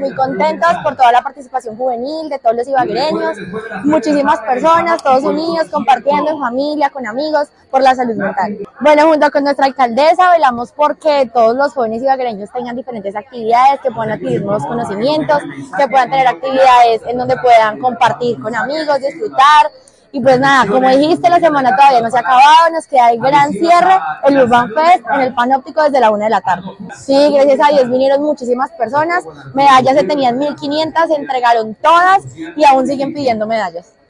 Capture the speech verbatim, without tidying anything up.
muy contentos por toda la participación juvenil de todos los ibaguereños, muchísimas personas, todos unidos, compartiendo en familia, con amigos, por la salud mental. Bueno, junto con nuestra alcaldesa velamos porque todos los jóvenes ibaguereños tengan diferentes actividades, que puedan adquirir nuevos conocimientos, que puedan tener actividades en donde puedan compartir con amigos, disfrutar. Y pues nada, como dijiste, la semana todavía no se ha acabado, nos queda el gran cierre, el Urban Fest en el Panóptico desde la una de la tarde. Sí, gracias a Dios vinieron muchísimas personas, medallas se tenían mil quinientas, se entregaron todas y aún siguen pidiendo medallas.